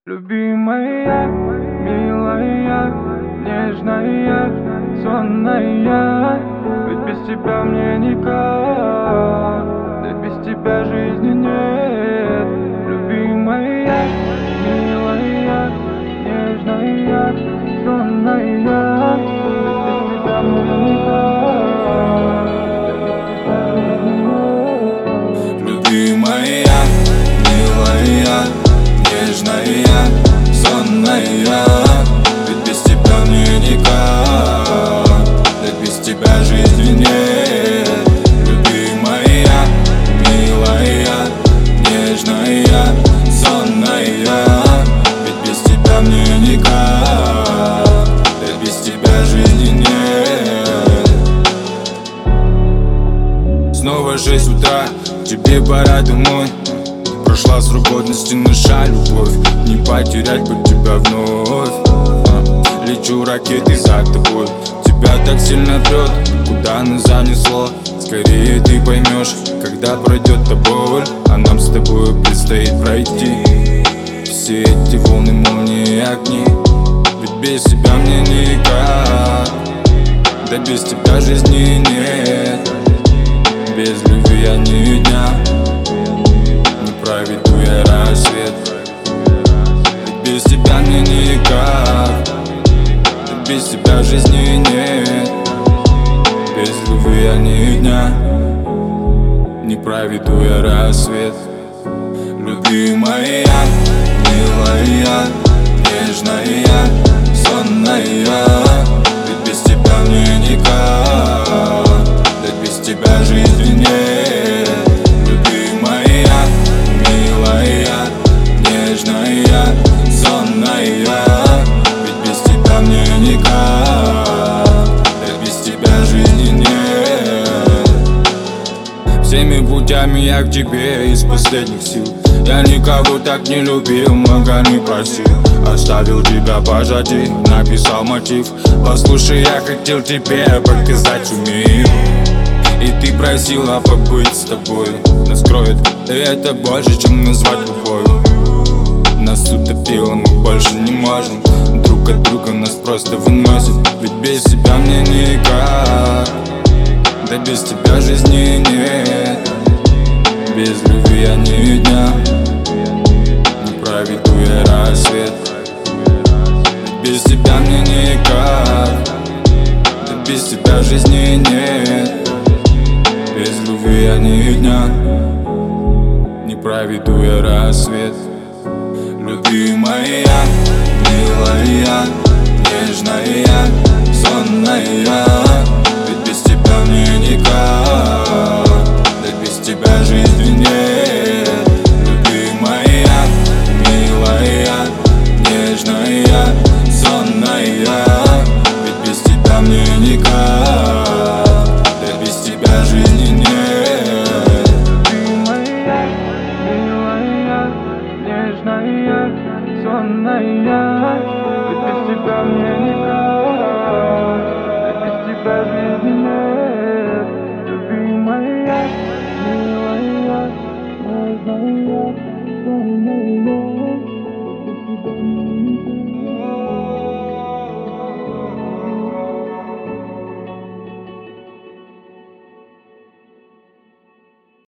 Любимая, милая, нежная, сонная. Ведь без тебя мне никак, да без тебя жизни нет. Любимая, милая, нежная, сонная. Ведь без тебя мне никак, да без тебя жизни нет. Любимая, милая, нежная, сонная. Ведь без тебя мне никак, да без тебя жизни нет. Любимая, милая, нежная, сонная. Ведь без тебя мне никак, да без тебя жизни нет. Снова 6 утра, тебе пора домой. Прошла срок годности, наша любовь. Не потерять бы тебя вновь. Лечу ракетой за тобой. Тебя так сильно прет, куда нас занесло. Скорее ты поймешь, когда пройдет та боль. А нам с тобой предстоит пройти все эти волны, молнии и огни. Ведь без тебя мне никак, да без тебя жизни нет. Без любви я ни дня не проведу я рассвет. Ведь без тебя мне никак, да без тебя жизни нет. Без любви я ни дня не проведу я рассвет. Любимая, милая, нежная, сонная. Ведь без тебя мне никак, да без тебя жизни нет. Любимая, милая, нежная, сонная. Ведь без тебя мне никак, да без тебя жизни нет. Всеми путями я к тебе из последних сил. Я никого так не любил, много не просил. Оставил тебя позади, написал мотив. Послушай, я хотел тебе показать умею. И ты просила побыть с тобой. Нас кроет, и это больше, чем назвать любовью. Нас утопило, мы больше не можем. Друг от друга нас просто выносит. Ведь без тебя мне никак, да без тебя жизни нет. Без любви я ни дня не проведу я рассвет. Ведь без тебя мне никак, да без тебя жизни нет. Без любви я ни дня не проведу я рассвет. Любимая, милая, нежная, сонная. Ведь без тебя мне никак, да без тебя жизни нет. Любимая, милая, нежная, сонная. Ведь без тебя мне никак, да без тебя жизни нет. Любимая, милая, нежная, сонная. Ведь без тебя мне никак.